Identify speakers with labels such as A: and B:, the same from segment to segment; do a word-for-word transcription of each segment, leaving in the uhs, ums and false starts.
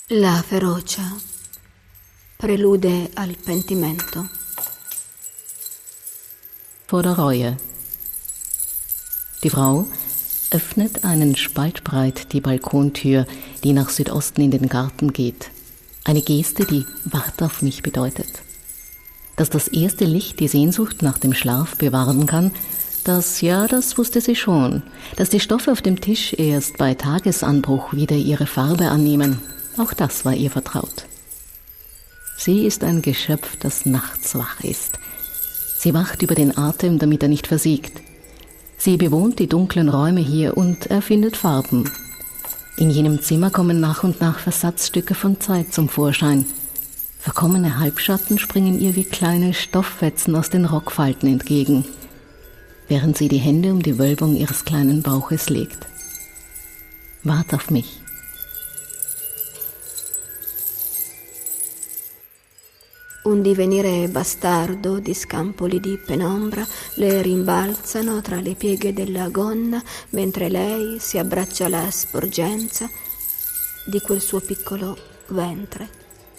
A: La ferocia, prelude al pentimento.
B: Vor der Reue. Die Frau öffnet einen Spalt breit die Balkontür, die nach Südosten in den Garten geht. Eine Geste, die Wart auf mich bedeutet. Dass das erste Licht die Sehnsucht nach dem Schlaf bewahren kann, das, ja, das wusste sie schon. Dass die Stoffe auf dem Tisch erst bei Tagesanbruch wieder ihre Farbe annehmen, auch das war ihr vertraut. Sie ist ein Geschöpf, das nachts wach ist. Sie wacht über den Atem, damit er nicht versiegt. Sie bewohnt die dunklen Räume hier und erfindet Farben. In jenem Zimmer kommen nach und nach Versatzstücke von Zeit zum Vorschein. Verkommene Halbschatten springen ihr wie kleine Stofffetzen aus den Rockfalten entgegen, während sie die Hände um die Wölbung ihres kleinen Bauches legt. Wart auf mich.
A: Un divenire bastardo di scampoli di penombra le rimbalzano tra le pieghe della gonna mentre lei si abbraccia alla sporgenza di quel suo piccolo ventre.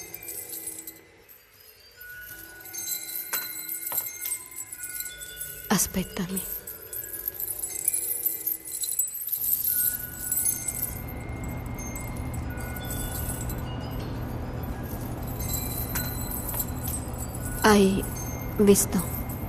A: Aspettami. Hai visto?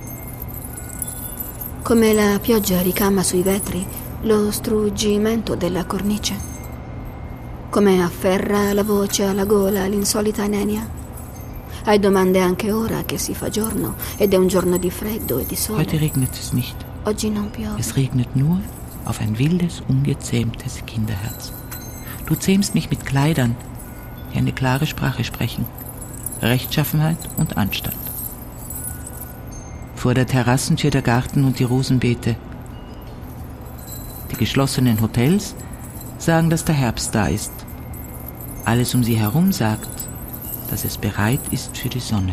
A: Come la pioggia ricama sui vetri lo struggimento della cornice? Come afferra la voce alla gola l'insolita nenia? Hai domande anche ora che si fa giorno ed è un giorno di freddo e di sole.
C: Heute regnet es nicht.
A: Oggi non piove.
C: Es regnet nur auf ein wildes, ungezähmtes Kinderherz. Du zähmst mich mit Kleidern, die eine klare Sprache sprechen. Rechtschaffenheit und Anstand. Vor der Terrassentür der Garten und die Rosenbeete. Die geschlossenen Hotels sagen, dass der Herbst da ist. Alles um sie herum sagt, dass es bereit ist für die Sonne.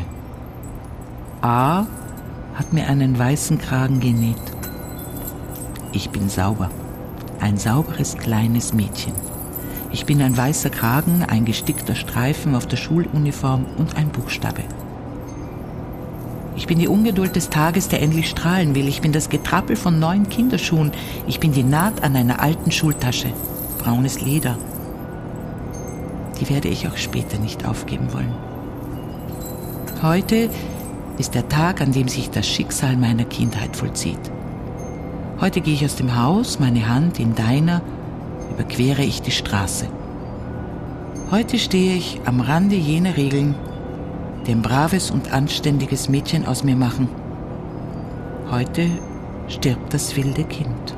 C: A hat mir einen weißen Kragen genäht. Ich bin sauber, ein sauberes kleines Mädchen. Ich bin ein weißer Kragen, ein gestickter Streifen auf der Schuluniform und ein Buchstabe. Ich bin die Ungeduld des Tages, der endlich strahlen will. Ich bin das Getrappel von neuen Kinderschuhen. Ich bin die Naht an einer alten Schultasche. Braunes Leder. Die werde ich auch später nicht aufgeben wollen. Heute ist der Tag, an dem sich das Schicksal meiner Kindheit vollzieht. Heute gehe ich aus dem Haus, meine Hand in deiner, überquere ich die Straße. Heute stehe ich am Rande jener Regeln, die ein braves und anständiges Mädchen aus mir machen. Heute stirbt das wilde Kind.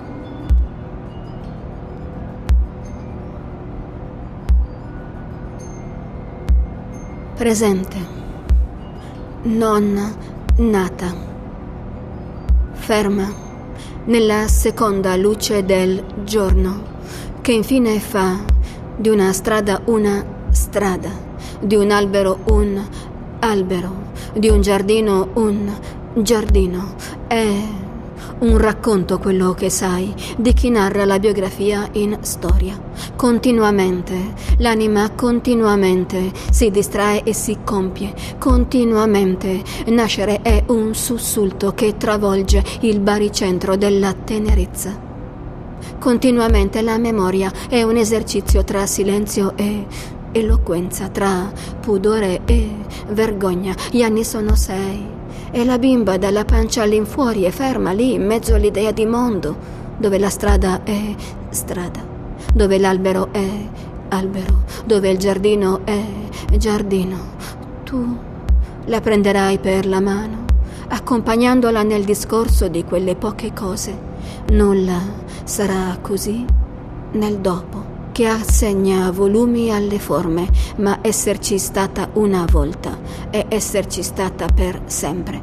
A: Presente, non nata, ferma nella seconda luce del giorno, che infine fa di una strada una strada, di un albero un albero, di un giardino un giardino. È un racconto quello che sai di chi narra la biografia in storia. Continuamente, l'anima continuamente si distrae e si compie. Continuamente, nascere è un sussulto che travolge il baricentro della tenerezza. Continuamente la memoria è un esercizio tra silenzio e eloquenza, tra pudore e vergogna. Gli anni sono sei e la bimba dalla pancia all'infuori è ferma lì in mezzo all'idea di mondo, dove la strada è strada, dove l'albero è albero, dove il giardino è giardino. Tu la prenderai per la mano, accompagnandola nel discorso di quelle poche cose. Nulla sarà così nel dopo, che assegna volumi alle forme, ma esserci stata una volta è esserci stata per sempre.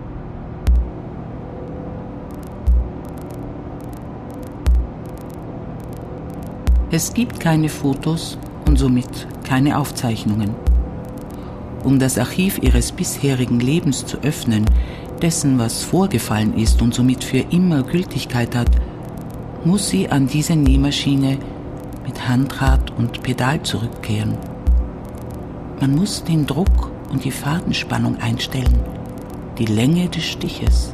C: Es gibt keine Fotos und somit keine Aufzeichnungen. Um das Archiv ihres bisherigen Lebens zu öffnen, dessen, was vorgefallen ist und somit für immer Gültigkeit hat, muss sie an diese Nähmaschine mit Handrad und Pedal zurückkehren. Man muss den Druck und die Fadenspannung einstellen, die Länge des Stiches.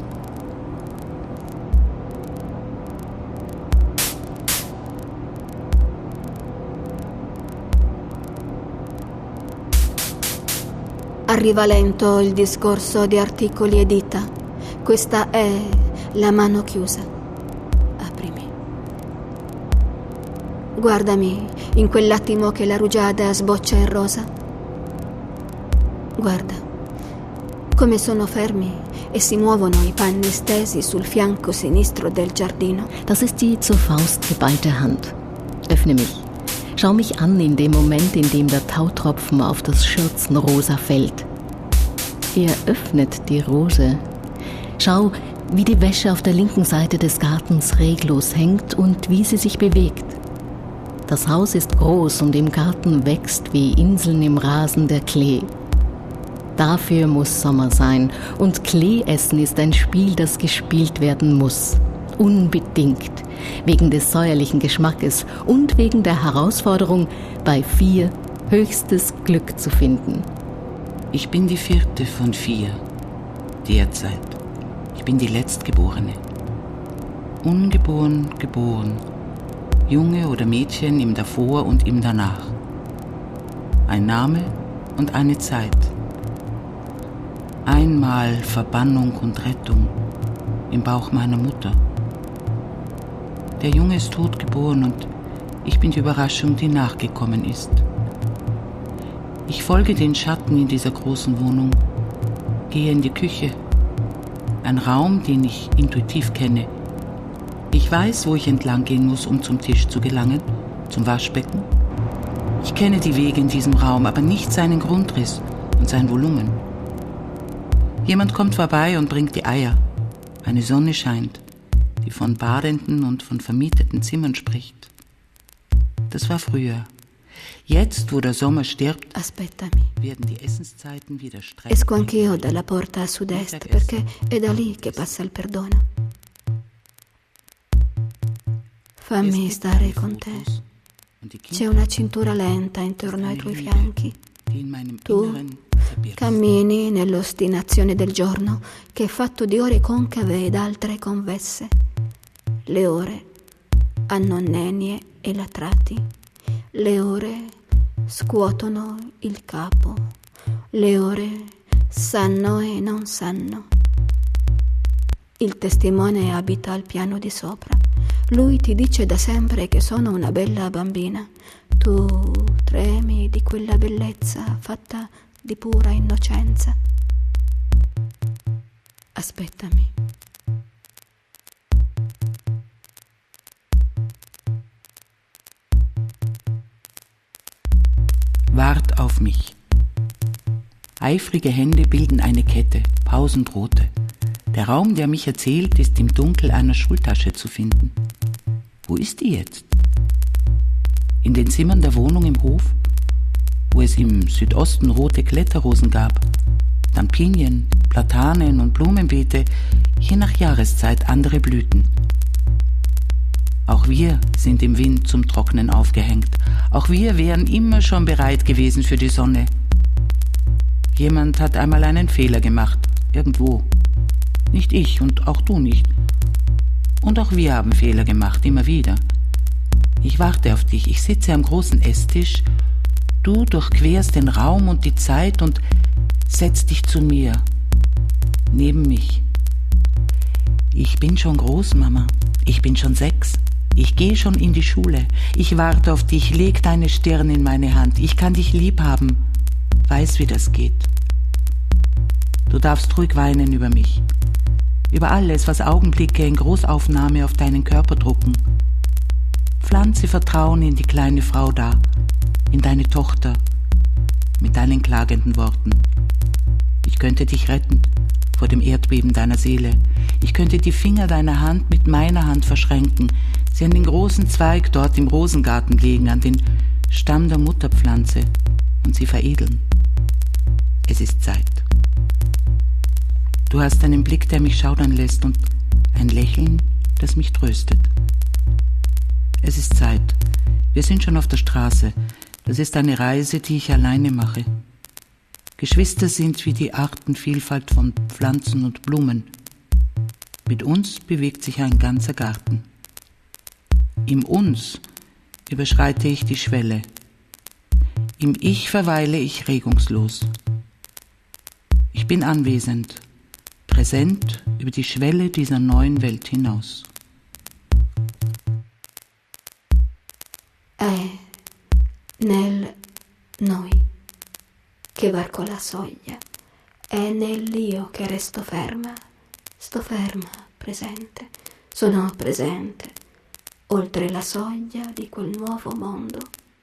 A: Arriva lento il discorso di articoli e dita. Questa è la mano chiusa. Aprimi. Guardami in quell'attimo che la rugiada sboccia in rosa. Guarda come sono fermi e si muovono i panni stesi sul fianco sinistro del giardino.
B: Das ist die zur Faust geballte Hand. Öffne mich. Schau mich an in dem Moment, in dem der Tautropfen auf das Schürzenrosa fällt. Er öffnet die Rose. Schau, wie die Wäsche auf der linken Seite des Gartens reglos hängt und wie sie sich bewegt. Das Haus ist groß und im Garten wächst wie Inseln im Rasen der Klee. Dafür muss Sommer sein und Kleeessen ist ein Spiel, das gespielt werden muss. Unbedingt. Wegen des säuerlichen Geschmackes und wegen der Herausforderung, bei vier höchstes Glück zu finden.
C: Ich bin die vierte von vier, derzeit. Ich bin die Letztgeborene. Ungeboren, geboren. Junge oder Mädchen im Davor und im Danach. Ein Name und eine Zeit. Einmal Verbannung und Rettung im Bauch meiner Mutter. Der Junge ist tot geboren und ich bin die Überraschung, die nachgekommen ist. Ich folge den Schatten in dieser großen Wohnung, gehe in die Küche. Ein Raum, den ich intuitiv kenne. Ich weiß, wo ich entlang gehen muss, um zum Tisch zu gelangen, zum Waschbecken. Ich kenne die Wege in diesem Raum, aber nicht seinen Grundriss und sein Volumen. Jemand kommt vorbei und bringt die Eier. Eine Sonne scheint, die von badenden und von vermieteten Zimmern spricht. Das war früher. Jetzt, wo der Sommer stirbt,
A: Aspettami.
C: werden die Essenszeiten wieder streng.
A: Esco anch'io dalla porta a sud-est perché è da lì che passa il perdono. Fammi stare con te. C'è una cintura lenta intorno ai tuoi fianchi. Tu cammini nell'ostinazione del giorno che è fatto di ore concave ed altre convesse. Le ore hanno nenie e latrati. Le ore scuotono il capo. Le ore sanno e non sanno. Il testimone abita al piano di sopra. Lui ti dice da sempre che sono una bella bambina. Tu tremi di quella bellezza fatta di pura innocenza. Aspettami.
C: Wart auf mich. Eifrige Hände bilden eine Kette, Pausendrohte. Der Raum, der mich erzählt, ist im Dunkel einer Schultasche zu finden. Wo ist die jetzt? In den Zimmern der Wohnung im Hof, wo es im Südosten rote Kletterrosen gab, dann Pinien, Platanen und Blumenbeete, je nach Jahreszeit andere Blüten. Auch wir sind im Wind zum Trocknen aufgehängt. Auch wir wären immer schon bereit gewesen für die Sonne. Jemand hat einmal einen Fehler gemacht, irgendwo. Nicht ich und auch du nicht. Und auch wir haben Fehler gemacht, immer wieder. Ich warte auf dich, ich sitze am großen Esstisch, du durchquerst den Raum und die Zeit und setzt dich zu mir, neben mich. Ich bin schon groß, Mama, ich bin schon sechs. Ich gehe schon in die Schule. Ich warte auf dich, leg deine Stirn in meine Hand. Ich kann dich lieb haben. Weiß, wie das geht. Du darfst ruhig weinen über mich. Über alles, was Augenblicke in Großaufnahme auf deinen Körper drucken. Pflanze Vertrauen in die kleine Frau da, in deine Tochter, mit deinen klagenden Worten. Ich könnte dich retten vor dem Erdbeben deiner Seele. Ich könnte die Finger deiner Hand mit meiner Hand verschränken, sie an den großen Zweig dort im Rosengarten legen, an den Stamm der Mutterpflanze und sie veredeln. Es ist Zeit. Du hast einen Blick, der mich schaudern lässt und ein Lächeln, das mich tröstet. Es ist Zeit. Wir sind schon auf der Straße. Das ist eine Reise, die ich alleine mache. Geschwister sind wie die Artenvielfalt von Pflanzen und Blumen. Mit uns bewegt sich ein ganzer Garten. Im Uns überschreite ich die Schwelle. Im Ich verweile ich regungslos. Ich bin anwesend, präsent über die Schwelle dieser neuen Welt hinaus.
A: È nel noi che varco la soglia, è nell'io che resto ferma, sto ferma, presente, sono presente, oltre la soglia di quel nuovo mondo.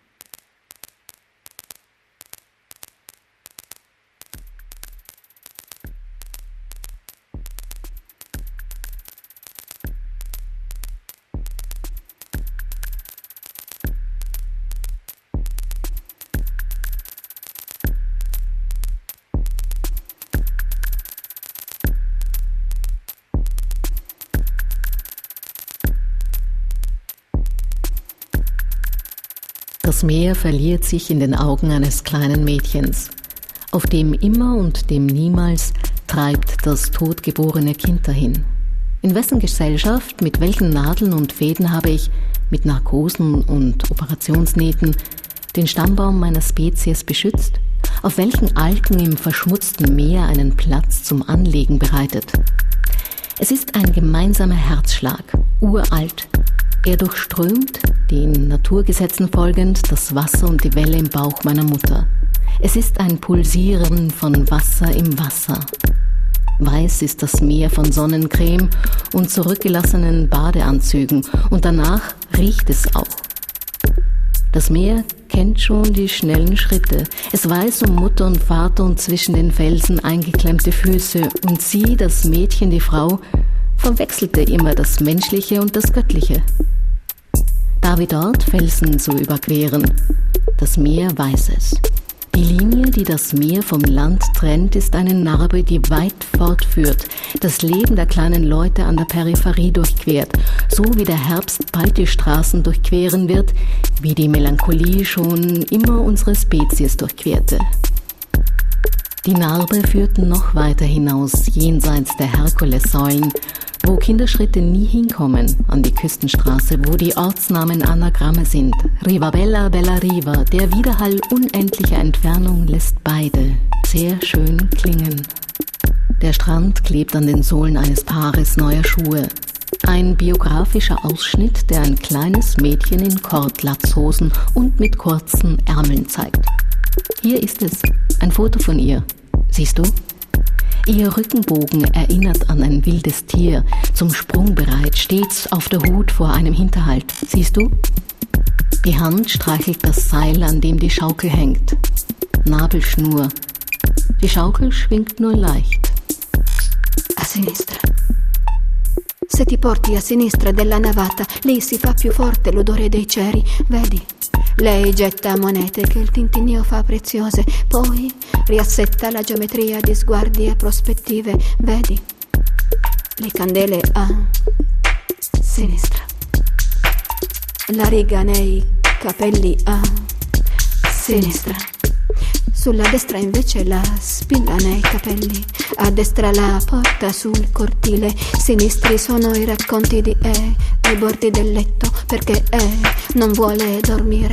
B: Das Meer verliert sich in den Augen eines kleinen Mädchens. Auf dem Immer und dem Niemals treibt das totgeborene Kind dahin. In wessen Gesellschaft, mit welchen Nadeln und Fäden habe ich, mit Narkosen und Operationsnähten, den Stammbaum meiner Spezies beschützt? Auf welchen Algen im verschmutzten Meer einen Platz zum Anlegen bereitet? Es ist ein gemeinsamer Herzschlag, uralt. Er durchströmt, den Naturgesetzen folgend, das Wasser und die Welle im Bauch meiner Mutter. Es ist ein Pulsieren von Wasser im Wasser. Weiß ist das Meer von Sonnencreme und zurückgelassenen Badeanzügen und danach riecht es auch. Das Meer kennt schon die schnellen Schritte. Es weiß um Mutter und Vater und zwischen den Felsen eingeklemmte Füße und sie, das Mädchen, die Frau, verwechselte immer das Menschliche und das Göttliche. Da wie dort Felsen zu überqueren, das Meer weiß es. Die Linie, die das Meer vom Land trennt, ist eine Narbe, die weit fortführt, das Leben der kleinen Leute an der Peripherie durchquert, so wie der Herbst bald die Straßen durchqueren wird, wie die Melancholie schon immer unsere Spezies durchquerte. Die Narbe führt noch weiter hinaus, jenseits der Herkulessäulen, wo Kinderschritte nie hinkommen, an die Küstenstraße, wo die Ortsnamen Anagramme sind. Riva Bella, Bella Riva, der Widerhall unendlicher Entfernung lässt beide sehr schön klingen. Der Strand klebt an den Sohlen eines Paares neuer Schuhe. Ein biografischer Ausschnitt, der ein kleines Mädchen in Kordlatzhosen und mit kurzen Ärmeln zeigt. Hier ist es, ein Foto von ihr. Siehst du? Ihr Rückenbogen erinnert an ein wildes Tier, zum Sprung bereit, stets auf der Hut vor einem Hinterhalt. Siehst du? Die Hand streichelt das Seil, an dem die Schaukel hängt. Nabelschnur. Die Schaukel schwingt nur leicht.
A: A sinistra. Se ti porti a sinistra della navata, lì si fa più forte l'odore dei ceri, vedi? Lei getta monete che il tintinnio fa preziose, poi riassetta la geometria di sguardi e prospettive, vedi? Le candele a sinistra, la riga nei capelli a sinistra, sulla destra invece la spilla nei capelli, a destra la porta sul cortile, sinistri sono i racconti di E ai bordi del letto, perché E non vuole dormire.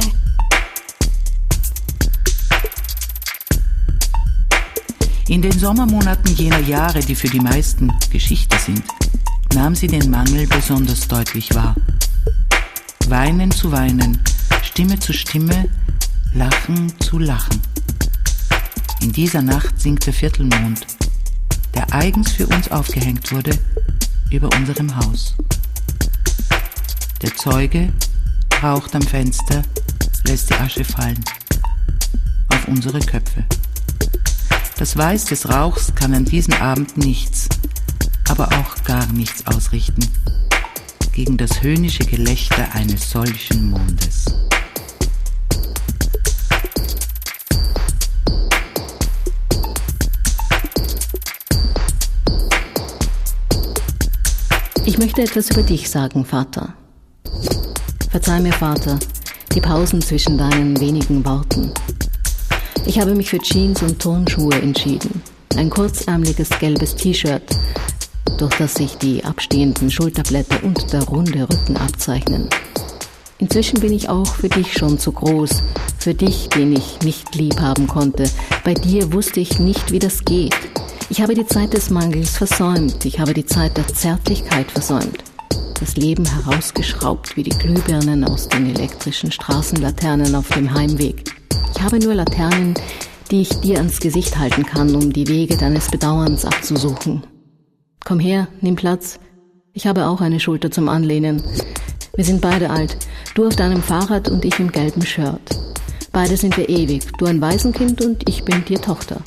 C: In den Sommermonaten jener Jahre, die für die meisten Geschichte sind, nahm sie den Mangel besonders deutlich wahr. Weinen zu weinen, Stimme zu Stimme, Lachen zu Lachen. In dieser Nacht sinkt der Viertelmond, der eigens für uns aufgehängt wurde, über unserem Haus. Der Zeuge raucht am Fenster, lässt die Asche fallen auf unsere Köpfe. Das Weiß des Rauchs kann an diesem Abend nichts, aber auch gar nichts ausrichten gegen das höhnische Gelächter eines solchen Mondes.
B: Ich möchte etwas über dich sagen, Vater. Verzeih mir, Vater, die Pausen zwischen deinen wenigen Worten. Ich habe mich für Jeans und Turnschuhe entschieden. Ein kurzärmeliges gelbes T-Shirt, durch das sich die abstehenden Schulterblätter und der runde Rücken abzeichnen. Inzwischen bin ich auch für dich schon zu groß, für dich, den ich nicht lieb haben konnte. Bei dir wusste ich nicht, wie das geht. Ich habe die Zeit des Mangels versäumt, ich habe die Zeit der Zärtlichkeit versäumt. Das Leben herausgeschraubt wie die Glühbirnen aus den elektrischen Straßenlaternen auf dem Heimweg. Ich habe nur Laternen, die ich dir ans Gesicht halten kann, um die Wege deines Bedauerns abzusuchen. Komm her, nimm Platz. Ich habe auch eine Schulter zum Anlehnen. Wir sind beide alt. Du auf deinem Fahrrad und ich im gelben Shirt. Beide sind wir ewig. Du ein Waisenkind und ich bin dir Tochter.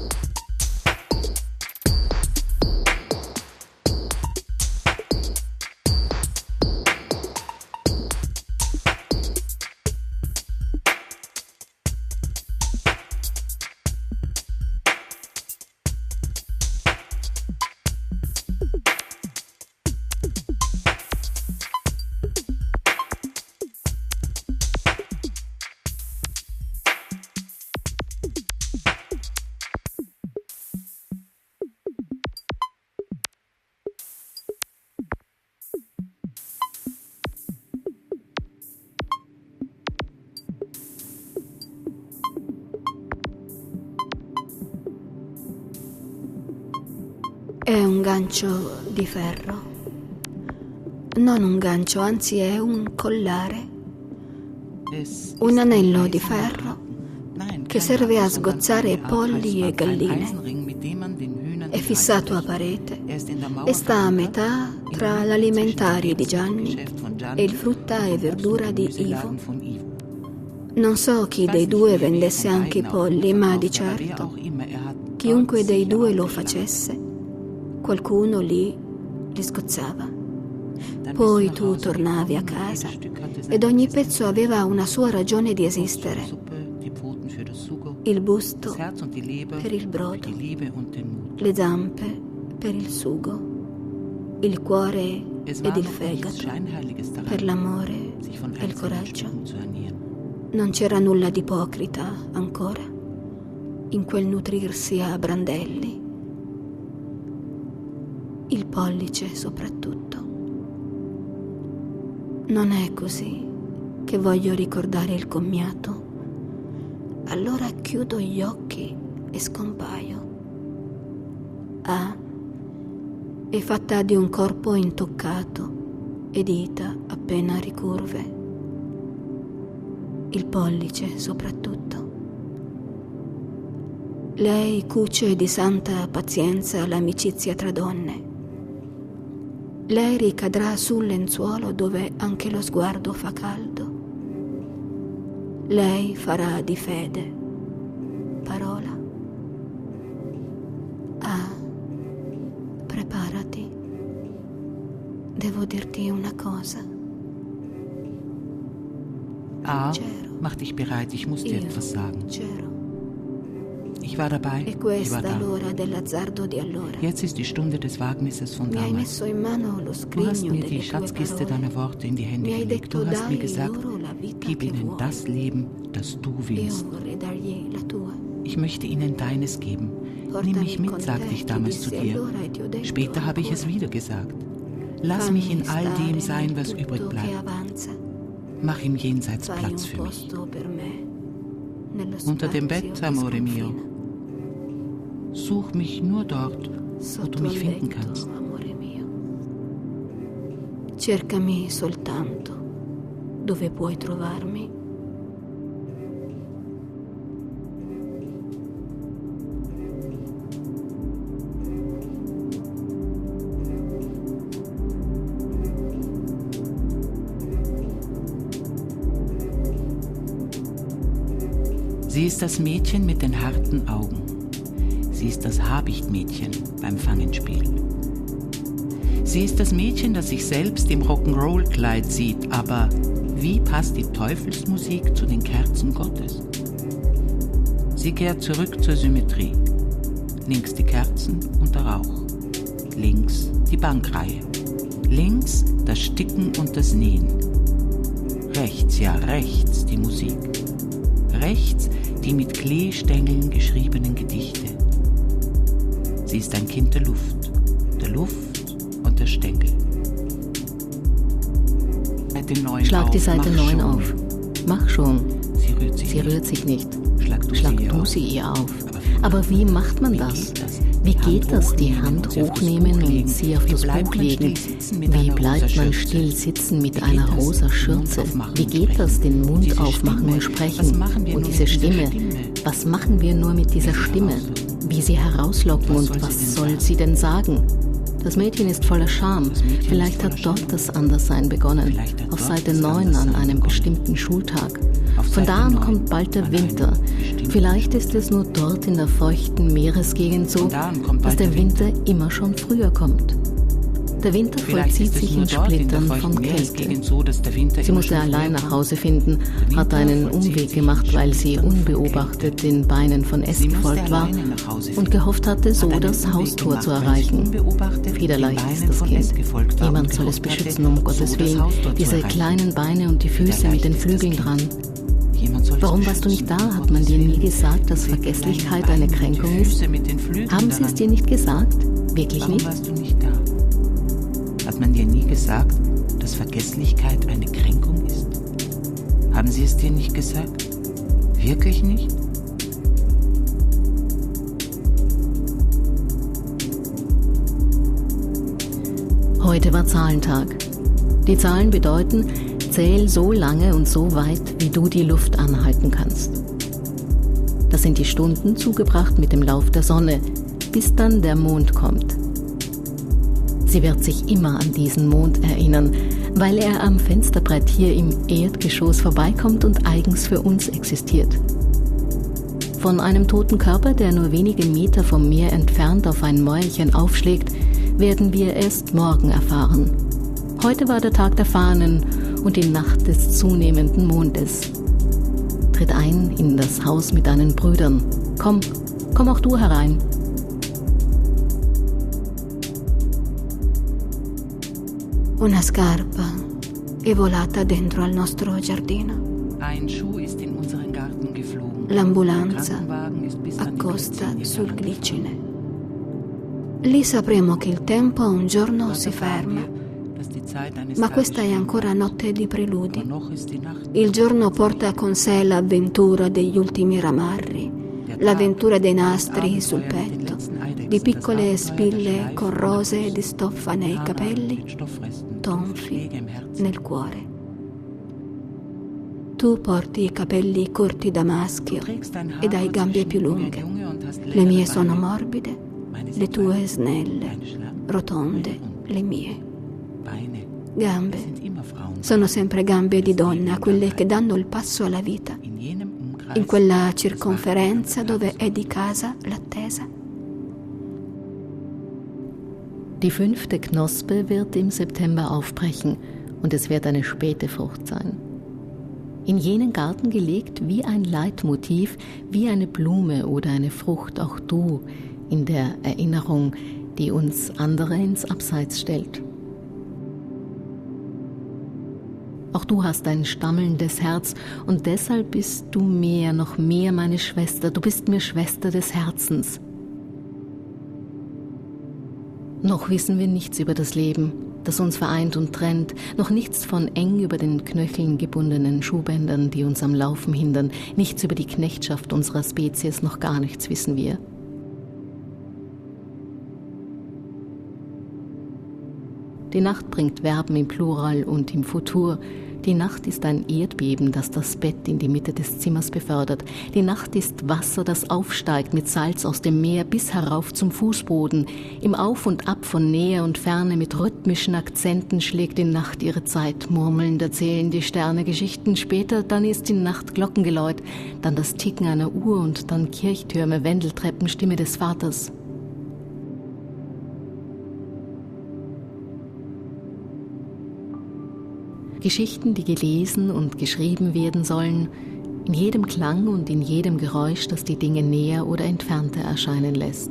A: È un gancio di ferro. Non un gancio, anzi è un collare. Un anello di ferro che serve a sgozzare polli e galline. È fissato a parete e sta a metà tra l'alimentari di Gianni e il frutta e verdura di Ivo. Non so chi dei due vendesse anche i polli, ma di certo, chiunque dei due lo facesse, qualcuno lì li sgozzava. Poi tu tornavi a casa ed ogni pezzo aveva una sua ragione di esistere. Il busto per il brodo, le zampe per il sugo, il cuore ed il fegato per l'amore e il coraggio. Non c'era nulla di ipocrita ancora in quel nutrirsi a brandelli. Il pollice soprattutto. Non è così che voglio ricordare il commiato. Allora chiudo gli occhi e scompaio. Ah, è fatta di un corpo intoccato e dita appena ricurve. Il pollice soprattutto. Lei cuce di santa pazienza l'amicizia tra donne. Lei ricadrà sul lenzuolo dove anche lo sguardo fa caldo. Lei farà di fede parola. Ah, preparati. Devo dirti una cosa.
C: Ah, mach dich bereit, ich muss dir
A: Io
C: etwas sagen.
A: c'ero.
C: Ich war dabei,
A: E
C: ich war
A: questa
C: da.
A: l'ora dell'azzardo di allora.
C: Jetzt ist die Stunde des Wagnisses von
A: Mi hai
C: damals.
A: messo in mano lo
C: Du hast
A: scrigno
C: mir
A: delle
C: die
A: tue
C: Schatzkiste
A: parole.
C: deiner Worte in die Hände
A: Mi hai
C: gelegt.
A: detto
C: Du hast mir
A: dai
C: gesagt,
A: loro la vita
C: gib
A: che
C: ihnen
A: vuoi.
C: das Leben, das du
A: Io
C: willst.
A: vorrei dargli la tua.
C: Ich möchte ihnen deines geben. Nimm mich mit, sagte ich damals zu dir. Später habe ich es wieder gesagt. Lass mich in all dem sein, was übrig bleibt. Mach im Jenseits Platz für mich. Unter dem Bett, amore mio. Such mich nur dort, wo du mich finden kannst.
A: Cercami soltanto dove puoi trovarmi.
C: Sie ist das Mädchen mit den harten Augen. Sie ist das Habichtmädchen beim Fangenspiel. Sie ist das Mädchen, das sich selbst im Rock'n'Roll-Kleid sieht, aber wie passt die Teufelsmusik zu den Kerzen Gottes? Sie kehrt zurück zur Symmetrie. Links die Kerzen und der Rauch. Links die Bankreihe. Links das Sticken und das Nähen. Rechts, ja rechts die Musik. Rechts die mit Kleestängeln geschriebenen Gedichte. Sie ist ein Kind der Luft, der Luft und der Stängel.
B: Schlag die Seite neun auf. Mach schon.
C: Sie rührt sich,
B: sie rührt sich nicht.
C: Schlag du,
B: Schlag
C: sie,
B: du
C: auf.
B: sie ihr auf. Aber wie macht man das? Wie geht das? Die Hand hochnehmen und sie auf das Buch legen. Wie bleibt man still sitzen mit einer rosa Schürze? Wie geht das? Den Mund aufmachen und sprechen. Und diese Stimme. Was machen wir nur mit dieser Stimme? Wie sie herauslocken und was soll sie denn sagen? Das Mädchen ist voller Scham. Vielleicht hat dort das Anderssein begonnen. Auf Seite neun an einem bestimmten Schultag. Von da an kommt bald der Winter. Vielleicht ist es nur dort in der feuchten Meeresgegend so, dass der Winter immer schon früher kommt. Der Winter vollzieht sich in Splittern von Kälte. Sie musste allein nach Hause finden, hatte einen Umweg gemacht, weil sie unbeobachtet den Beinen von S gefolgt war und gehofft hatte, so das Haustor zu erreichen. Federleicht ist das Kind. Jemand soll es beschützen, um Gottes Willen. Diese kleinen Beine und die Füße mit den Flügeln dran. Warum warst du nicht da? Hat man dir nie gesagt, dass Vergesslichkeit eine Kränkung ist? Haben sie es dir nicht gesagt? Wirklich nicht?
C: Hat man dir nie gesagt, dass Vergesslichkeit eine Kränkung ist? Haben sie es dir nicht gesagt? Wirklich nicht?
B: Heute war Zahlentag. Die Zahlen bedeuten, zähl so lange und so weit, wie du die Luft anhalten kannst. Das sind die Stunden zugebracht mit dem Lauf der Sonne, bis dann der Mond kommt. Sie wird sich immer an diesen Mond erinnern, weil er am Fensterbrett hier im Erdgeschoss vorbeikommt und eigens für uns existiert. Von einem toten Körper, der nur wenige Meter vom Meer entfernt auf ein Mäuerchen aufschlägt, werden wir erst morgen erfahren. Heute war der Tag der Fahnen und die Nacht des zunehmenden Mondes. Tritt ein in das Haus mit deinen Brüdern. Komm, komm auch du herein.
A: Una scarpa è volata dentro al nostro giardino.
C: Ein Schuh ist in unseren Garten geflogen.
A: L'ambulanza accosta sul glicine. Lì sapremo che il tempo un giorno si ferma. Ma questa è ancora notte di preludi. Il giorno porta con sé l'avventura degli ultimi ramarri, l'avventura dei nastri sul petto, di piccole spille con rose di stoffa nei capelli, tonfi nel cuore. Tu porti i capelli corti da maschio ed hai gambe più lunghe. Le mie sono morbide, le tue snelle, rotonde, le mie. Gambe. Sono sempre gambe di donna, quelle che danno il passo alla vita, in quella circonferenza dove è di casa l'attesa.
B: Die fünfte Knospe wird im September aufbrechen und es wird eine späte Frucht sein. In jenen Garten gelegt wie ein Leitmotiv, wie eine Blume oder eine Frucht, auch du, in der Erinnerung, die uns andere ins Abseits stellt. Auch du hast ein stammelndes Herz und deshalb bist du mehr, noch mehr meine Schwester. Du bist mir Schwester des Herzens. Noch wissen wir nichts über das Leben, das uns vereint und trennt, noch nichts von eng über den Knöcheln gebundenen Schuhbändern, die uns am Laufen hindern, nichts über die Knechtschaft unserer Spezies, noch gar nichts wissen wir. Die Nacht bringt Verben im Plural und im Futur. Die Nacht ist ein Erdbeben, das das Bett in die Mitte des Zimmers befördert. Die Nacht ist Wasser, das aufsteigt mit Salz aus dem Meer bis herauf zum Fußboden. Im Auf und Ab von Nähe und Ferne mit rhythmischen Akzenten schlägt die Nacht ihre Zeit. Murmelnd erzählen die Sterne Geschichten. Später, dann ist die Nacht Glockengeläut, dann das Ticken einer Uhr und dann Kirchtürme, Wendeltreppen, Stimme des Vaters. Geschichten, die gelesen und geschrieben werden sollen, in jedem Klang und in jedem Geräusch, das die Dinge näher oder entfernter erscheinen lässt.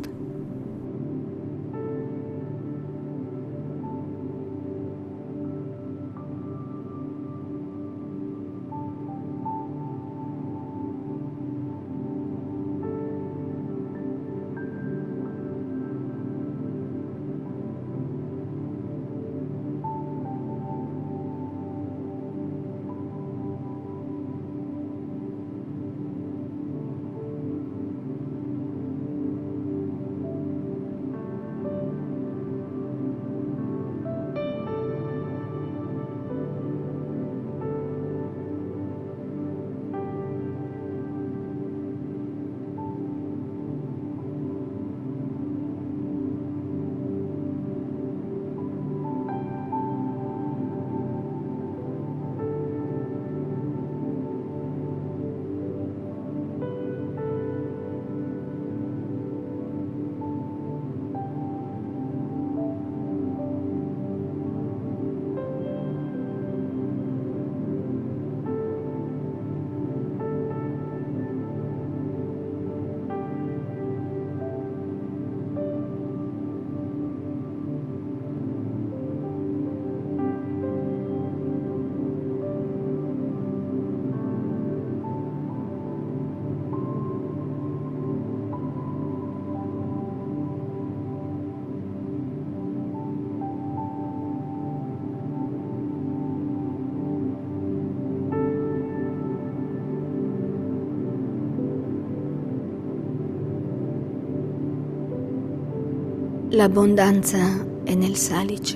A: L'abbondanza è nel salice,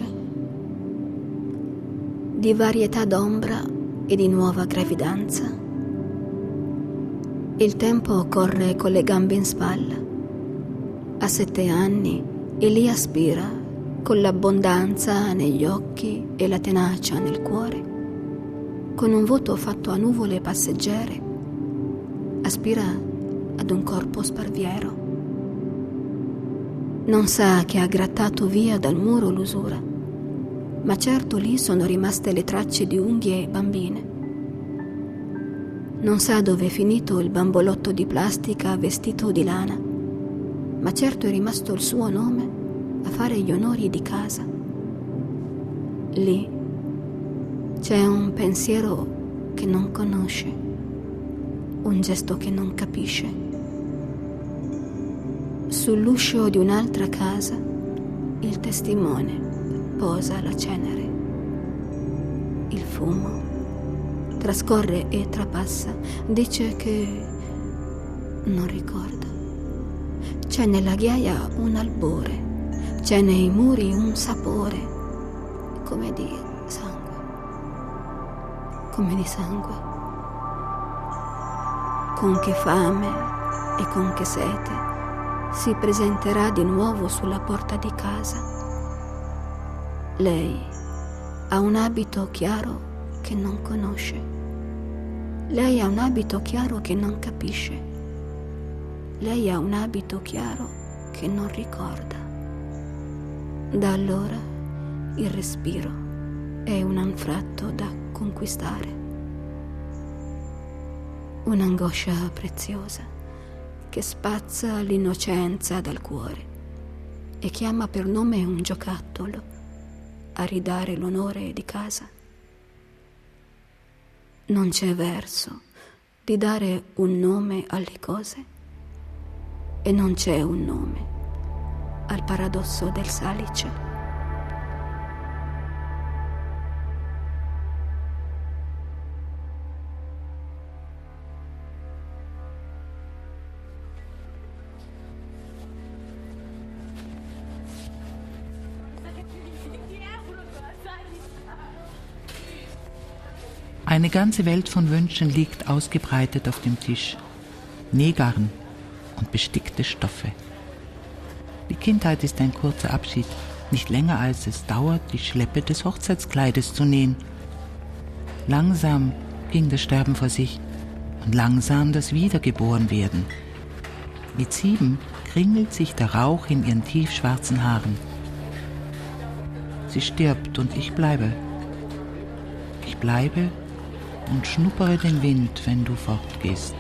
A: di varietà d'ombra e di nuova gravidanza. Il tempo corre con le gambe in spalla. A sette anni Elia aspira con l'abbondanza negli occhi e la tenacia nel cuore. Con un voto fatto a nuvole passeggere, aspira ad un corpo sparviero. Non sa che ha grattato via dal muro l'usura, ma certo lì sono rimaste le tracce di unghie bambine. Non sa dove è finito il bambolotto di plastica vestito di lana, ma certo è rimasto il suo nome a fare gli onori di casa. Lì c'è un pensiero che non conosce, un gesto che non capisce. Sull'uscio di un'altra casa il testimone posa la cenere. Il fumo trascorre e trapassa, dice che non ricorda. C'è nella ghiaia un albore, c'è nei muri un sapore, come di sangue, come di sangue. Con che fame e con che sete si presenterà di nuovo sulla porta di casa. Lei ha un abito chiaro che non conosce. Lei ha un abito chiaro che non capisce. Lei ha un abito chiaro che non ricorda. Da allora il respiro è un anfratto da conquistare. Un'angoscia preziosa che spazza l'innocenza dal cuore e chiama per nome un giocattolo a ridare l'onore di casa. Non c'è verso di dare un nome alle cose e non c'è un nome al paradosso del salice.
C: Eine ganze Welt von Wünschen liegt ausgebreitet auf dem Tisch. Nähgarn und bestickte Stoffe. Die Kindheit ist ein kurzer Abschied, nicht länger als es dauert, die Schleppe des Hochzeitskleides zu nähen. Langsam ging das Sterben vor sich und langsam das Wiedergeborenwerden. Mit sieben kringelt sich der Rauch in ihren tiefschwarzen Haaren. Sie stirbt und ich bleibe. Ich bleibe und schnuppere den Wind, wenn du fortgehst.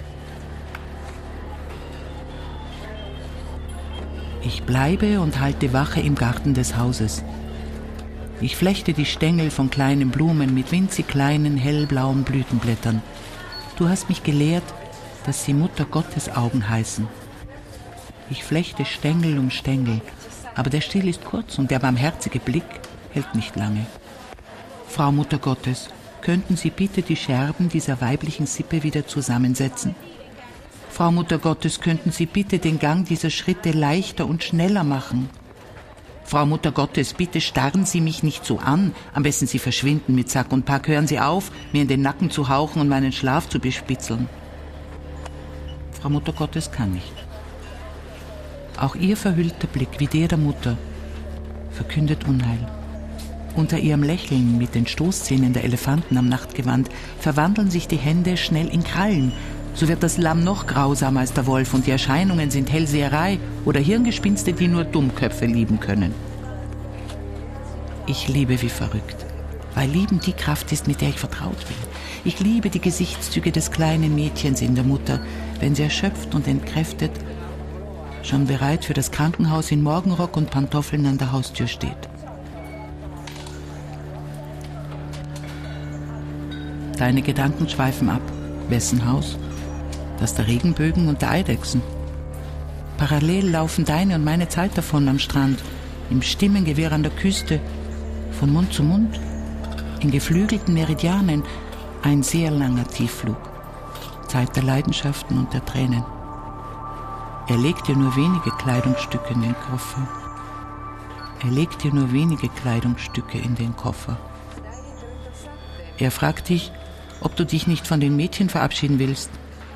C: Ich bleibe und halte Wache im Garten des Hauses. Ich flechte die Stängel von kleinen Blumen mit winzig kleinen hellblauen Blütenblättern. Du hast mich gelehrt, dass sie Mutter Gottes Augen heißen. Ich flechte Stängel um Stängel, aber der Stiel ist kurz und der barmherzige Blick hält nicht lange. Frau Mutter Gottes, könnten Sie bitte die Scherben dieser weiblichen Sippe wieder zusammensetzen? Frau Mutter Gottes, könnten Sie bitte den Gang dieser Schritte leichter und schneller machen? Frau Mutter Gottes, bitte starren Sie mich nicht so an. Am besten Sie verschwinden mit Sack und Pack. Hören Sie auf, mir in den Nacken zu hauchen und meinen Schlaf zu bespitzeln. Frau Mutter Gottes kann nicht. Auch ihr verhüllter Blick, wie der der Mutter, verkündet Unheil. Unter ihrem Lächeln mit den Stoßzähnen der Elefanten am Nachtgewand verwandeln sich die Hände schnell in Krallen. So wird das Lamm noch grausamer als der Wolf und die Erscheinungen sind Hellseherei oder Hirngespinste, die nur Dummköpfe lieben können. Ich liebe wie verrückt, weil Lieben die Kraft ist, mit der ich vertraut bin. Ich liebe die Gesichtszüge des kleinen Mädchens in der Mutter, wenn sie erschöpft und entkräftet, schon bereit für das Krankenhaus in Morgenrock und Pantoffeln an der Haustür steht. Deine Gedanken schweifen ab. Wessen Haus? Das der Regenbögen und der Eidechsen. Parallel laufen deine und meine Zeit davon am Strand, im Stimmengewirr an der Küste, von Mund zu Mund, in geflügelten Meridianen, ein sehr langer Tiefflug, Zeit der Leidenschaften und der Tränen. Er legt dir nur wenige Kleidungsstücke in den Koffer. Er legt dir nur wenige Kleidungsstücke in den Koffer. Er fragt dich, ob du dich nicht von den Mädchen verabschieden willst.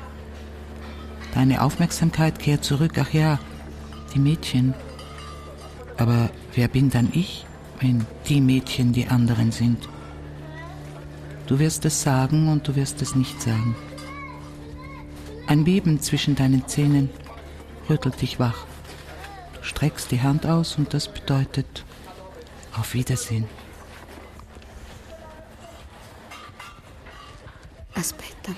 C: Deine Aufmerksamkeit kehrt zurück. Ach ja, die Mädchen. Aber wer bin dann ich, wenn die Mädchen die anderen sind? Du wirst es sagen und du wirst es nicht sagen. Ein Beben zwischen deinen Zähnen rüttelt dich wach. Du streckst die Hand aus und das bedeutet auf Wiedersehen.
A: Aspettami.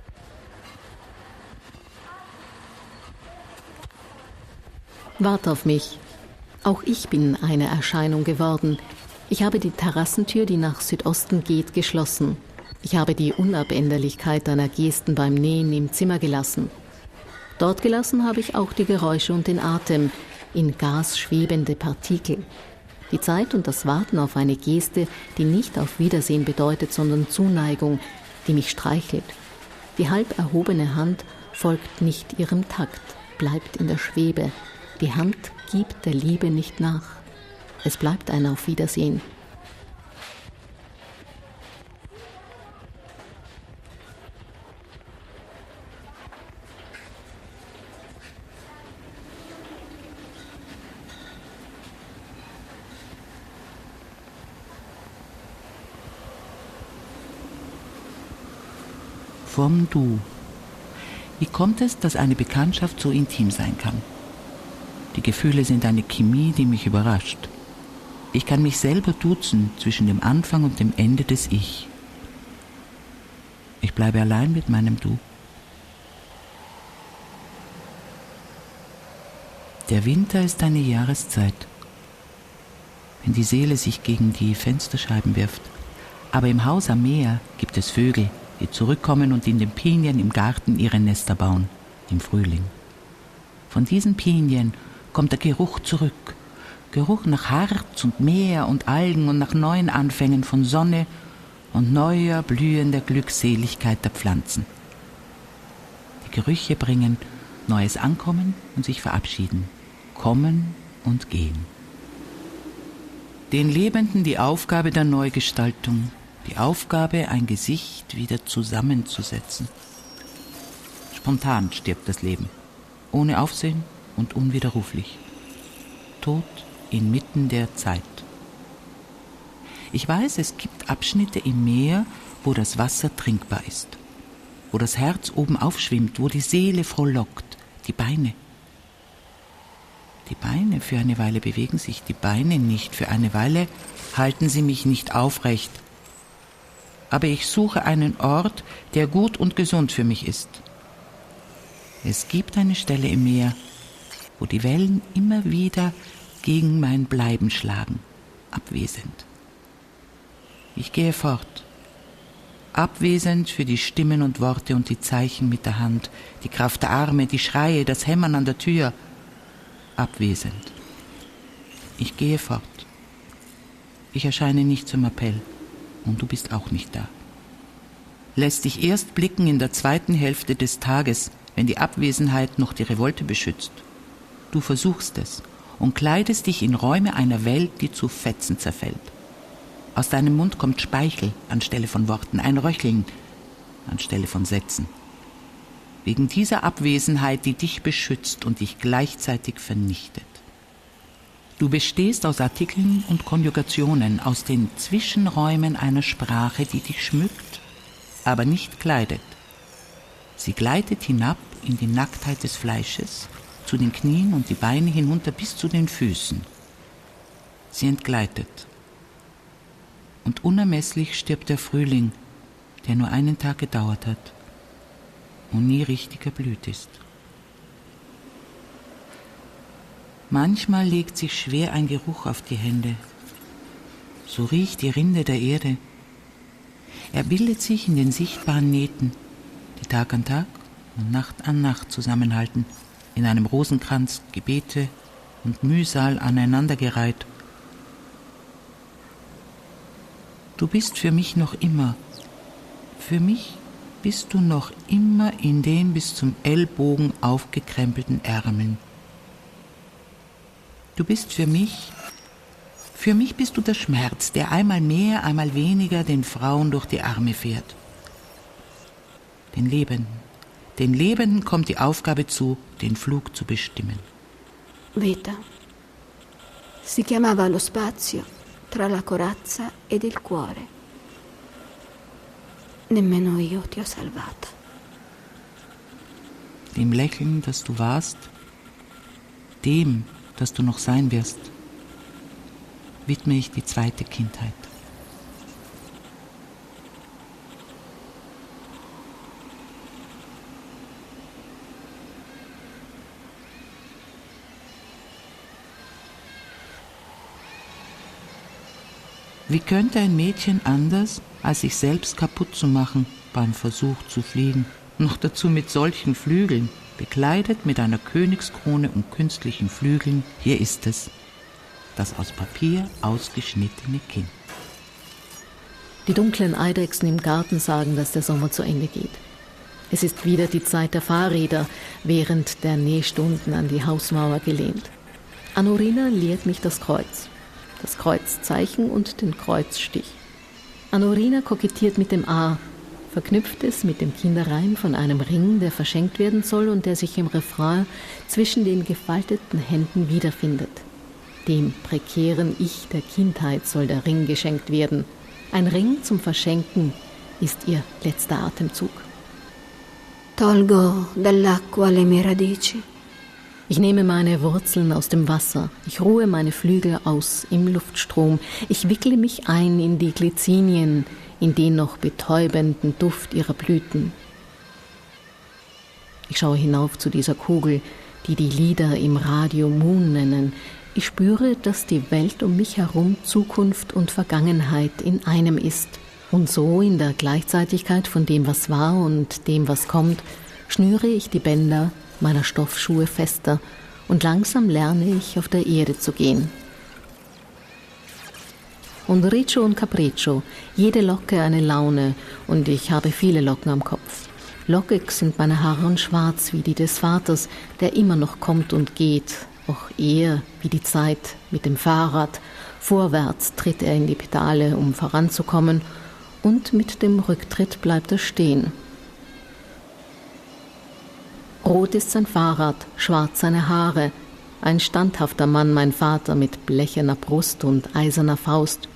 B: Wart auf mich. Auch ich bin eine Erscheinung geworden. Ich habe die Terrassentür, die nach Südosten geht, geschlossen. Ich habe die Unabänderlichkeit deiner Gesten beim Nähen im Zimmer gelassen. Dort gelassen habe ich auch die Geräusche und den Atem, in Gas schwebende Partikel. Die Zeit und das Warten auf eine Geste, die nicht auf Wiedersehen bedeutet, sondern Zuneigung, die mich streichelt. Die halb erhobene Hand folgt nicht ihrem Takt, bleibt in der Schwebe. Die Hand gibt der Liebe nicht nach. Es bleibt ein Auf Wiedersehen.
C: Vom Du. Wie kommt es, dass eine Bekanntschaft so intim sein kann? Die Gefühle sind eine Chemie, die mich überrascht. Ich kann mich selber duzen zwischen dem Anfang und dem Ende des Ich. Ich bleibe allein mit meinem Du. Der Winter ist eine Jahreszeit, wenn die Seele sich gegen die Fensterscheiben wirft. Aber im Haus am Meer gibt es Vögel, die zurückkommen und in den Pinien im Garten ihre Nester bauen, im Frühling. Von diesen Pinien kommt der Geruch zurück. Geruch nach Harz und Meer und Algen und nach neuen Anfängen von Sonne und neuer, blühender Glückseligkeit der Pflanzen. Die Gerüche bringen neues Ankommen und sich verabschieden, kommen und gehen. Den Lebenden die Aufgabe der Neugestaltung, die Aufgabe, ein Gesicht wieder zusammenzusetzen. Spontan stirbt das Leben, ohne Aufsehen und unwiderruflich. Tod inmitten der Zeit. Ich weiß, es gibt Abschnitte im Meer, wo das Wasser trinkbar ist, wo das Herz oben aufschwimmt, wo die Seele frohlockt, die Beine. Die Beine für eine Weile bewegen sich, die Beine nicht, für eine Weile halten sie mich nicht aufrecht. Aber ich suche einen Ort, der gut und gesund für mich ist. Es gibt eine Stelle im Meer, wo die Wellen immer wieder gegen mein Bleiben schlagen, abwesend. Ich gehe fort, abwesend für die Stimmen und Worte und die Zeichen mit der Hand, die Kraft der Arme, die Schreie, das Hämmern an der Tür, abwesend. Ich gehe fort. Ich erscheine nicht zum Appell. Und du bist auch nicht da. Lässt dich erst blicken in der zweiten Hälfte des Tages, wenn die Abwesenheit noch die Revolte beschützt. Du versuchst es und kleidest dich in Räume einer Welt, die zu Fetzen zerfällt. Aus deinem Mund kommt Speichel anstelle von Worten, ein Röcheln anstelle von Sätzen. Wegen dieser Abwesenheit, die dich beschützt und dich gleichzeitig vernichtet. Du bestehst aus Artikeln und Konjugationen, aus den Zwischenräumen einer Sprache, die dich schmückt, aber nicht kleidet. Sie gleitet hinab in die Nacktheit des Fleisches, zu den Knien und die Beine hinunter bis zu den Füßen. Sie entgleitet. Und unermesslich stirbt der Frühling, der nur einen Tag gedauert hat und nie richtig erblüht ist. Manchmal legt sich schwer ein Geruch auf die Hände. So riecht die Rinde der Erde. Er bildet sich in den sichtbaren Nähten, die Tag an Tag und Nacht an Nacht zusammenhalten, in einem Rosenkranz Gebete und Mühsal aneinandergereiht. Du bist für mich noch immer, für mich bist du noch immer in den bis zum Ellbogen aufgekrempelten Ärmeln. Du bist für mich Für mich bist du der Schmerz, der einmal mehr, einmal weniger den Frauen durch die Arme fährt. Den Lebenden, den Lebenden kommt die Aufgabe zu, den Flug zu bestimmen.
A: Vita. Si chiamava lo spazio tra la corazza ed il cuore. Nemmeno io ti ho salvata.
C: Dem Lächeln, das du warst, dem, das du noch sein wirst, widme ich die zweite Kindheit. Wie könnte ein Mädchen anders, als sich selbst kaputt zu machen beim Versuch zu fliegen, noch dazu mit solchen Flügeln, bekleidet mit einer Königskrone und künstlichen Flügeln? Hier ist es, das aus Papier ausgeschnittene Kind.
B: Die dunklen Eidechsen im Garten sagen, dass der Sommer zu Ende geht. Es ist wieder die Zeit der Fahrräder, während der Nähstunden an die Hausmauer gelehnt. Anorina lehrt mich das Kreuz, das Kreuzzeichen und den Kreuzstich. Anorina kokettiert mit dem A, verknüpft es mit dem Kinderreim von einem Ring, der verschenkt werden soll und der sich im Refrain zwischen den gefalteten Händen wiederfindet. Dem prekären Ich der Kindheit soll der Ring geschenkt werden. Ein Ring zum Verschenken ist ihr letzter Atemzug.
A: Tolgo dall'acqua le mie radici.
B: Ich nehme meine Wurzeln aus dem Wasser, ich ruhe meine Flügel aus im Luftstrom, ich wickle mich ein in die Glycinien, in den noch betäubenden Duft ihrer Blüten. Ich schaue hinauf zu dieser Kugel, die die Lieder im Radio Moon nennen. Ich spüre, dass die Welt um mich herum Zukunft und Vergangenheit in einem ist. Und so in der Gleichzeitigkeit von dem, was war und dem, was kommt, schnüre ich die Bänder meiner Stoffschuhe fester und langsam lerne ich, auf der Erde zu gehen. Und Riccio und Capriccio, jede Locke eine Laune und ich habe viele Locken am Kopf. Lockig sind meine Haare und schwarz wie die des Vaters, der immer noch kommt und geht, auch er wie die Zeit mit dem Fahrrad. Vorwärts tritt er in die Pedale, um voranzukommen, und mit dem Rücktritt bleibt er stehen. Rot ist sein Fahrrad, schwarz seine Haare. Ein standhafter Mann, mein Vater, mit blecherner Brust und eiserner Faust.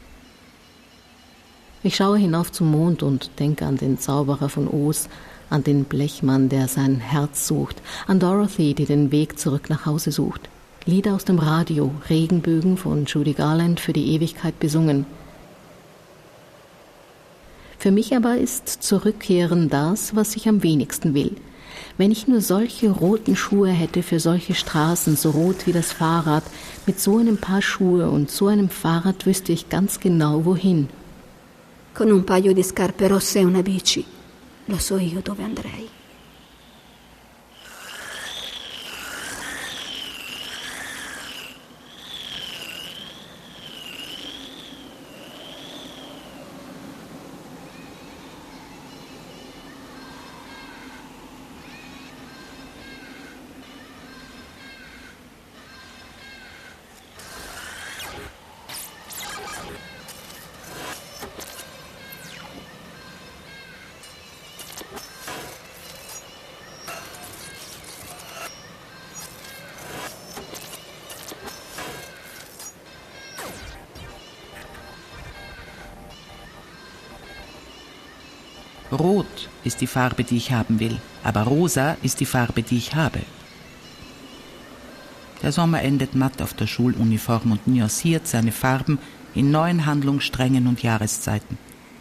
B: Ich schaue hinauf zum Mond und denke an den Zauberer von Oz, an den Blechmann, der sein Herz sucht, an Dorothy, die den Weg zurück nach Hause sucht. Lieder aus dem Radio, Regenbögen von Judy Garland für die Ewigkeit besungen. Für mich aber ist Zurückkehren das, was ich am wenigsten will. Wenn ich nur solche roten Schuhe hätte für solche Straßen, so rot wie das Fahrrad, mit so einem Paar Schuhe und so einem Fahrrad wüsste ich ganz genau, wohin.
A: Con un paio di scarpe rosse e una bici, lo so io dove andrei.
C: Rot ist die Farbe, die ich haben will, aber rosa ist die Farbe, die ich habe. Der Sommer endet matt auf der Schuluniform und nuanciert seine Farben in neuen Handlungssträngen und Jahreszeiten.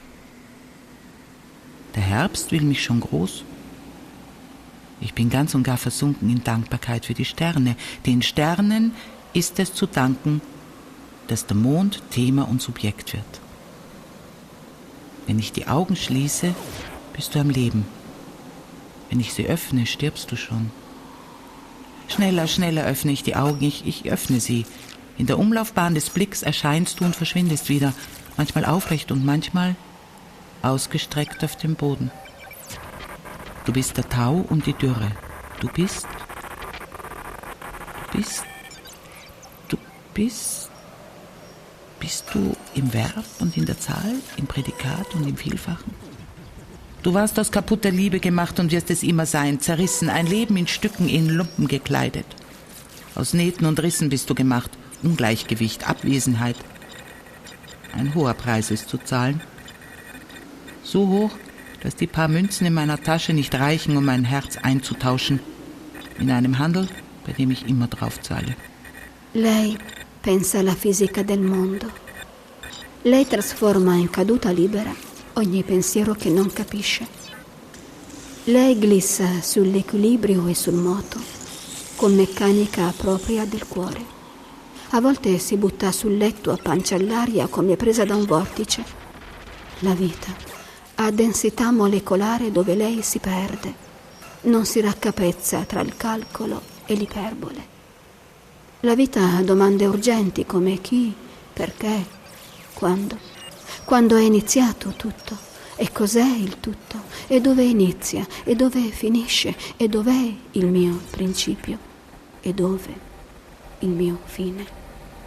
C: Der Herbst will mich schon groß. Ich bin ganz und gar versunken in Dankbarkeit für die Sterne. Den Sternen ist es zu danken, dass der Mond Thema und Subjekt wird. Wenn ich die Augen schließe, bist du am Leben. Wenn ich sie öffne, stirbst du schon. Schneller, schneller öffne ich die Augen, ich, ich öffne sie. In der Umlaufbahn des Blicks erscheinst du und verschwindest wieder, manchmal aufrecht und manchmal ausgestreckt auf dem Boden. Du bist der Tau und die Dürre. Du bist, du bist, du bist Bist du im Verb und in der Zahl, im Prädikat und im Vielfachen? Du warst aus kaputter Liebe gemacht und wirst es immer sein, zerrissen, ein Leben in Stücken, in Lumpen gekleidet. Aus Nähten und Rissen bist du gemacht, Ungleichgewicht, Abwesenheit. Ein hoher Preis ist zu zahlen. So hoch, dass die paar Münzen in meiner Tasche nicht reichen, um mein Herz einzutauschen. In einem Handel, bei dem ich immer drauf zahle.
A: Lei pensa alla fisica del mondo. Lei trasforma in caduta libera ogni pensiero che non capisce. Lei glissa sull'equilibrio e sul moto, con meccanica propria del cuore. A volte si butta sul letto a pancia all'aria come presa da un vortice. La vita ha densità molecolare dove lei si perde, non si raccapezza tra il calcolo e l'iperbole. La vita ha domande urgenti come chi, perché, quando. Quando è iniziato tutto, e cos'è il tutto, e dove inizia, e dove finisce, e dov'è il mio principio, e dove il mio fine.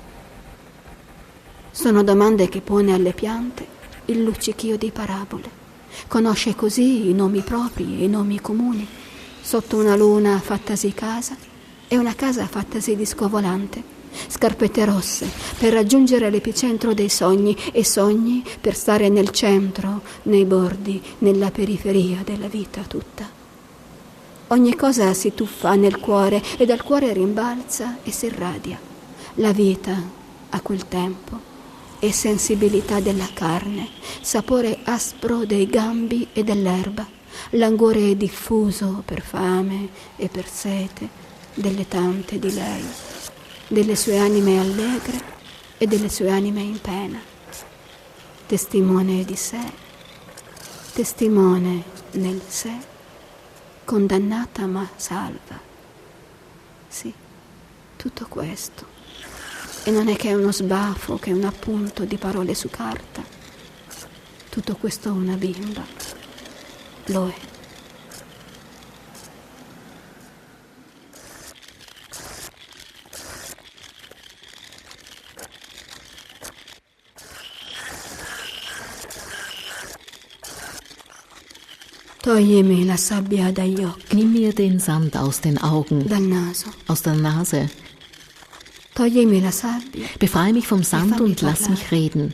A: Sono domande che pone alle piante il luccichio di parabole. Conosce così i nomi propri e i nomi comuni, sotto una luna fattasi casa e una casa fattasi disco volante, scarpette rosse per raggiungere l'epicentro dei sogni e sogni per stare nel centro, nei bordi, nella periferia della vita tutta. Ogni cosa si tuffa nel cuore e dal cuore rimbalza e si irradia. La vita a quel tempo e sensibilità della carne, sapore aspro dei gambi e dell'erba, languore diffuso per fame e per sete delle tante di lei, delle sue anime allegre e delle sue anime in pena. Testimone di sé, testimone nel sé, condannata ma salva. Sì, tutto questo. E non è che uno sbafo, che un appunto di parole su carta. Tutto questo una bimba. Lo è. Toglimi la sabbia dagli occhi.
B: Nimm mir den Sand aus den Augen,
A: Dal naso.
B: aus der Nase.
A: Toglimi la sabbia.
B: Befreie mich vom Sand
A: fammi
B: und lass
A: parlare.
B: mich reden.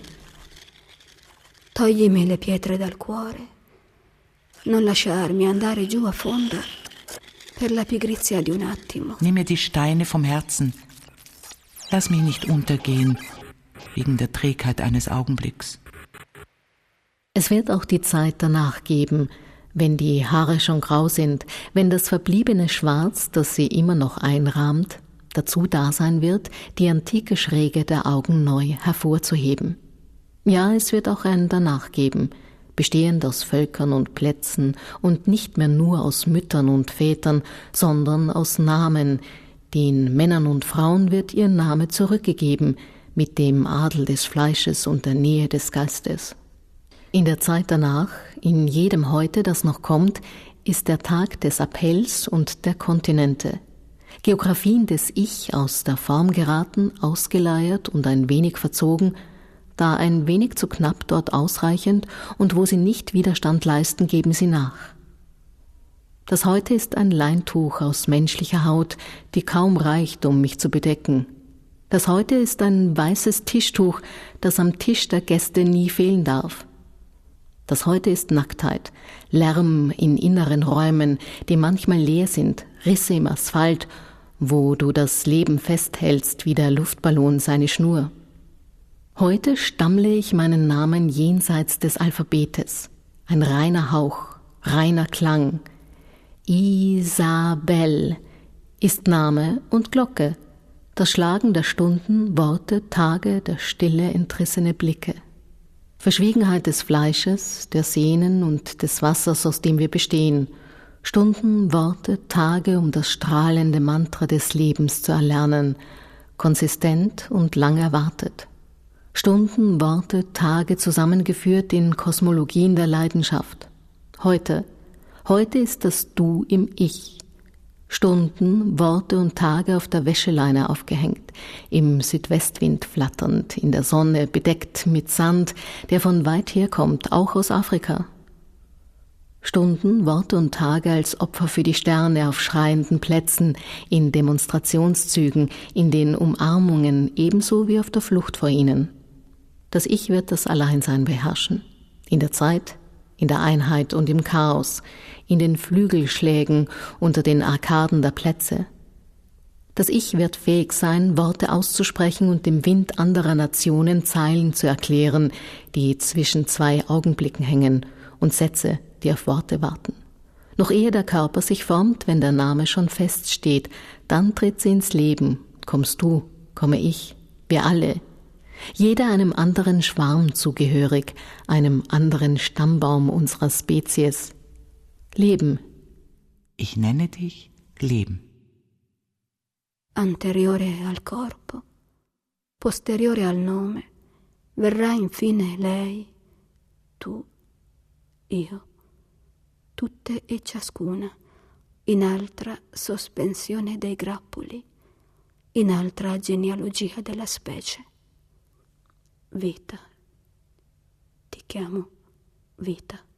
A: Toglimi le pietre dal cuore. Non lasciarmi andare giù a fondo per la pigrizia di un attimo.
C: Nimm mir die Steine vom Herzen. Lass mich nicht untergehen, wegen der Trägheit eines Augenblicks.
B: Es wird auch die Zeit danach geben, wenn die Haare schon grau sind, wenn das verbliebene Schwarz, das sie immer noch einrahmt, dazu da sein wird, die antike Schräge der Augen neu hervorzuheben. Ja, es wird auch ein Danach geben, bestehend aus Völkern und Plätzen und nicht mehr nur aus Müttern und Vätern, sondern aus Namen. Den Männern und Frauen wird ihr Name zurückgegeben, mit dem Adel des Fleisches und der Nähe des Geistes. In der Zeit danach, in jedem Heute, das noch kommt, ist der Tag des Appells und der Kontinente. Geographien des Ich aus der Form geraten, ausgeleiert und ein wenig verzogen, da ein wenig zu knapp, dort ausreichend, und wo sie nicht Widerstand leisten, geben sie nach. Das Heute ist ein Leintuch aus menschlicher Haut, die kaum reicht, um mich zu bedecken. Das Heute ist ein weißes Tischtuch, das am Tisch der Gäste nie fehlen darf. Das Heute ist Nacktheit, Lärm in inneren Räumen, die manchmal leer sind, Risse im Asphalt, wo du das Leben festhältst wie der Luftballon seine Schnur. Heute stammle ich meinen Namen jenseits des Alphabetes, ein reiner Hauch, reiner Klang. Isabel ist Name und Glocke, das Schlagen der Stunden, Worte, Tage, der Stille entrissene Blicke. Verschwiegenheit des Fleisches, der Sehnen und des Wassers, aus dem wir bestehen. Stunden, Worte, Tage, um das strahlende Mantra des Lebens zu erlernen, konsistent und lang erwartet. Stunden, Worte, Tage zusammengeführt in Kosmologien der Leidenschaft. Heute, heute ist das Du im Ich. Stunden, Worte und Tage auf der Wäscheleine aufgehängt, im Südwestwind flatternd, in der Sonne bedeckt mit Sand, der von weit her kommt, auch aus Afrika. Stunden, Worte und Tage als Opfer für die Sterne auf schreienden Plätzen, in Demonstrationszügen, in den Umarmungen, ebenso wie auf der Flucht vor ihnen. Das Ich wird das Alleinsein beherrschen. In der Zeit, in der Einheit und im Chaos, in den Flügelschlägen unter den Arkaden der Plätze. Das Ich wird fähig sein, Worte auszusprechen und dem Wind anderer Nationen Zeilen zu erklären, die zwischen zwei Augenblicken hängen, und Sätze, die auf Worte warten. Noch ehe der Körper sich formt, wenn der Name schon feststeht, dann tritt sie ins Leben. Kommst du, komme ich, wir alle. Jeder einem anderen Schwarm zugehörig, einem anderen Stammbaum unserer Spezies. Leben.
C: Ich nenne dich Leben.
A: Anteriore al corpo, posteriore al nome, verrà infine lei, tu, io, tutte e ciascuna, in altra sospensione dei grappoli, in altra genealogia della specie. Vita, ti chiamo vita.